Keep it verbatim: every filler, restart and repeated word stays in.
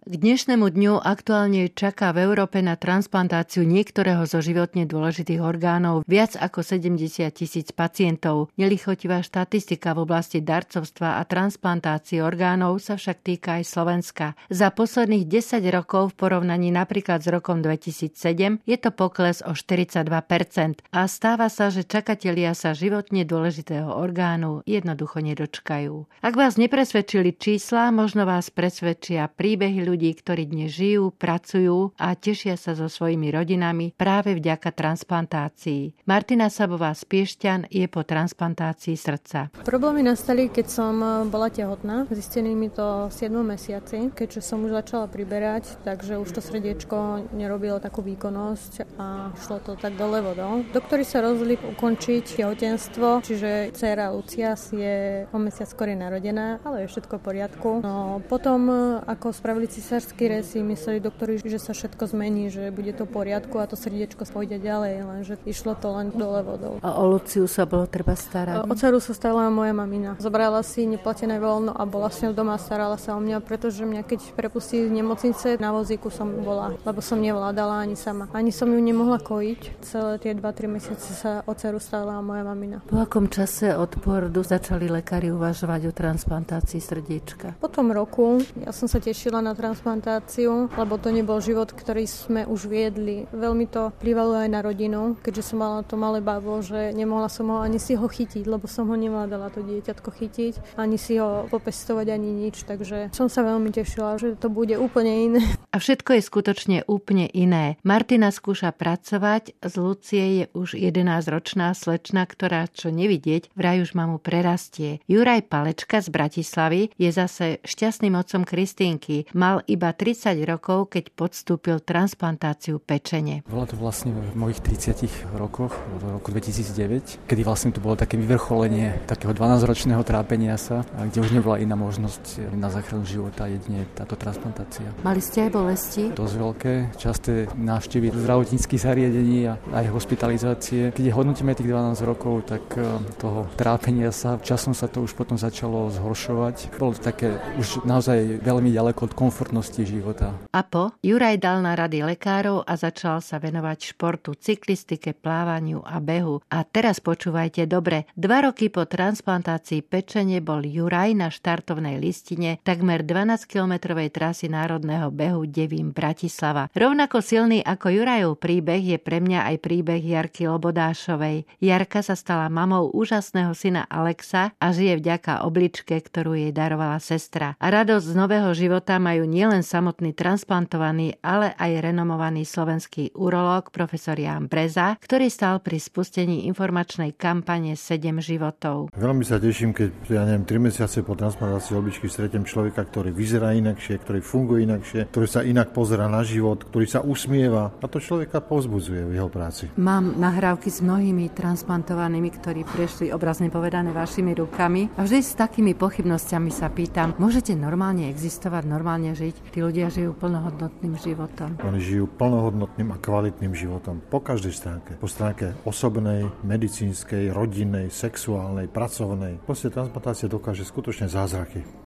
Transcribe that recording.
K dnešnému dňu aktuálne čaká v Európe na transplantáciu niektorého zo životne dôležitých orgánov viac ako sedemdesiat tisíc pacientov. Nelichotivá štatistika v oblasti darcovstva a transplantácie orgánov sa však týka aj Slovenska. Za posledných desať rokov v porovnaní napríklad s rokom dvetisícsedem je to pokles o štyridsaťdva percent a stáva sa, že čakatelia sa životne dôležitého orgánu jednoducho nedočkajú. Ak vás nepresvedčili čísla, možno vás presvedčia príbehy ľudí, ktorí dnes žijú, pracujú a tešia sa so svojimi rodinami práve vďaka transplantácii. Martina Sabová z Piešťan je po transplantácii srdca. Problémy nastali, keď som bola tehotná. Zistili mi to v siedmom mesiaci, keďže som už začala priberať, takže už to srdiečko nerobilo takú výkonnosť a šlo to tak dole vodou. Doktori sa rozhodli ukončiť tehotenstvo, čiže dcéra Lucia je o mesiac skôr narodená, ale je všetko v poriadku. No potom, ako spravili cisársky rez, si mysleli doktori, že sa všetko zmení, že bude to v poriadku a to srdiečko pôjde ďalej, lenže išlo to len dole vodou. A o Luciu sa bolo treba starať? O dceru sa starala moja mamina. Zobrala si neplatené voľno a bola s ňou doma, starala sa o mňa, pretože mňa keď prepustili z nemocnice, na vozíku som bola, lebo som nevládala ani sama. Ani som ju nemohla kojiť. Celé tie dva tri mesiace sa o dceru starala moja mamina. Po akom čase od pôrodu začali lekári uvažovať o transplantácii srdiečka? Po tom roku ja som sa tešila na transplantáciu, lebo to nebol život, ktorý sme už viedli. Veľmi to vplyvalo aj na rodinu, keďže som mala to malé babo, že nemohla som ho ani si ho chytiť, lebo som ho nevládala to dieťatko chytiť, ani si ho popestovať, ani nič, takže som sa veľmi tešila, že to bude úplne iné. A všetko je skutočne úplne iné. Martina skúša pracovať, z Lucie je už jedenásťročná slečna, ktorá čo nevidieť, vraj už mamu prerastie. Juraj Palečka z Bratislavy je zase šťastným otcom Kristínky. Mal iba tridsať rokov, keď podstúpil transplantáciu pečene. Bolo to vlastne v mojich tridsiatich rokoch, v roku dvetisícdeväť, kedy vlastne to bolo také vyvrcholenie takého dvanásťročného trápenia sa, kde už nebola iná možnosť na záchranu života, jedine táto transplantácia. Mali ste aj bolesti? Dosť veľké, časté návštevy zdravotníckych zariadení a aj hospitalizácie. Keď hodnotíme tých dvanásť rokov, tak toho trápenia sa, časom sa to už potom začalo zhoršovať. Bolo to také už naozaj veľmi ďaleko od komfortnosti života. A po? Juraj dal na rady lekárov a začal sa venovať športu, cyklistike, plávaniu a behu. A teraz počúvajte dobre. Dva roky po transplantácii pečene bol Juraj na štartovnej listine takmer dvanásťkilometrovej trasy národného behu Devín Bratislava. Rovnako silný ako Jurajov príbeh je pre mňa aj príbeh Jarky Lobodášovej. Jarka sa stala mamou úžasného syna Alexa a žije vďaka obličke, ktorú jej darovala sestra. A radosť z nového života majú nielen samotný transplantovaný, ale aj renomovaný slovenský urológ profesor Ján Breza, ktorý stal pri spustení informačnej kampane sedem životov. Veľmi sa teším, keď ja neviem, tri mesiace po transplantácii obličky stretnem človeka, ktorý vyzerá inakšie, ktorý funguje inakšie, ktorý sa inak pozerá na život, ktorý sa usmieva a to človeka povzbudzuje v jeho práci. Mám nahrávky s mnohými transplantovanými, ktorí prešli obrazne povedané vašimi rukami a vždy s takými pochybnosťami sa pýtam, môžete normálne existovať, normálne žiť? Tí ľudia žijú plnohodnotným životom. Oni žijú plnohodnotným a kvalitným životom po každej stránke. Po stránke osobnej, medicínskej, rodinnej, sexuálnej, pracovnej. Proste transplantácia dokáže skutočne zázraky.